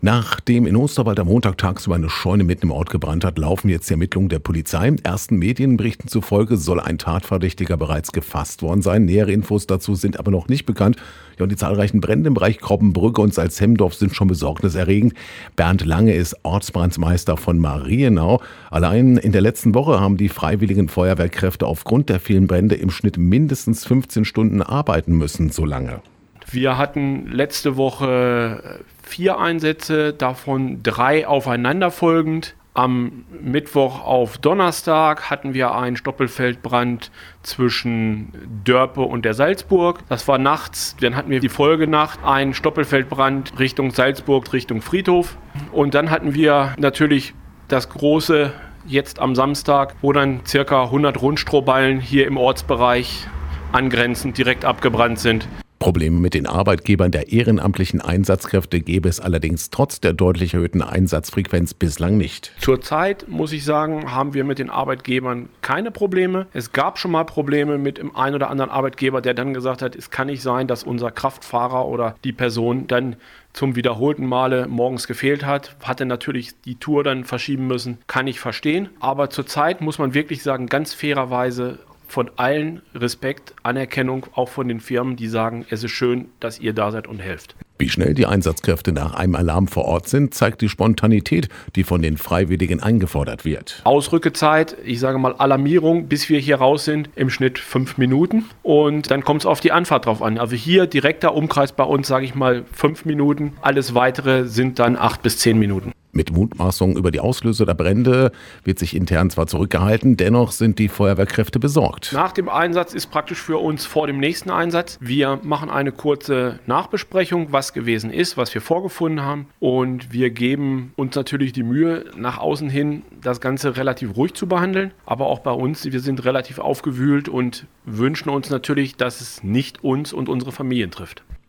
Nachdem in Osterwald am Montag tagsüber eine Scheune mitten im Ort gebrannt hat, laufen jetzt die Ermittlungen der Polizei. Ersten Medienberichten zufolge soll ein Tatverdächtiger bereits gefasst worden sein. Nähere Infos dazu sind aber noch nicht bekannt. Ja, und die zahlreichen Brände im Bereich Kroppenbrücke und Salzhemdorf sind schon besorgniserregend. Bernd Lange ist Ortsbrandmeister von Marienau. Allein in der letzten Woche haben die freiwilligen Feuerwehrkräfte aufgrund der vielen Brände im Schnitt mindestens 15 Stunden arbeiten müssen, so lange. Wir hatten letzte Woche 4 Einsätze, davon 3 aufeinanderfolgend. Am Mittwoch auf Donnerstag hatten wir einen Stoppelfeldbrand zwischen Dörpe und der Salzburg. Das war nachts. Dann hatten wir die Folgenacht einen Stoppelfeldbrand Richtung Salzburg, Richtung Friedhof. Und dann hatten wir natürlich das große jetzt am Samstag, wo dann circa 100 Rundstrohballen hier im Ortsbereich angrenzend direkt abgebrannt sind. Probleme mit den Arbeitgebern der ehrenamtlichen Einsatzkräfte gäbe es allerdings trotz der deutlich erhöhten Einsatzfrequenz bislang nicht. Zurzeit, muss ich sagen, haben wir mit den Arbeitgebern keine Probleme. Es gab schon mal Probleme mit dem einen oder anderen Arbeitgeber, der dann gesagt hat, es kann nicht sein, dass unser Kraftfahrer oder die Person dann zum wiederholten Male morgens gefehlt hat, hatte natürlich die Tour dann verschieben müssen, kann ich verstehen. Aber zurzeit muss man wirklich sagen, ganz fairerweise von allen Respekt, Anerkennung, auch von den Firmen, die sagen, es ist schön, dass ihr da seid und helft. Wie schnell die Einsatzkräfte nach einem Alarm vor Ort sind, zeigt die Spontanität, die von den Freiwilligen eingefordert wird. Ausrückezeit, ich sage mal Alarmierung, bis wir hier raus sind, im Schnitt 5 Minuten. Und dann kommt es auf die Anfahrt drauf an. Also hier direkter Umkreis bei uns, sage ich mal 5 Minuten. Alles Weitere sind dann 8 bis 10 Minuten. Mit Mutmaßungen über die Auslöser der Brände wird sich intern zwar zurückgehalten, dennoch sind die Feuerwehrkräfte besorgt. Nach dem Einsatz ist praktisch für uns vor dem nächsten Einsatz. Wir machen eine kurze Nachbesprechung, was gewesen ist, was wir vorgefunden haben. Und wir geben uns natürlich die Mühe, nach außen hin das Ganze relativ ruhig zu behandeln. Aber auch bei uns, wir sind relativ aufgewühlt und wünschen uns natürlich, dass es nicht uns und unsere Familien trifft.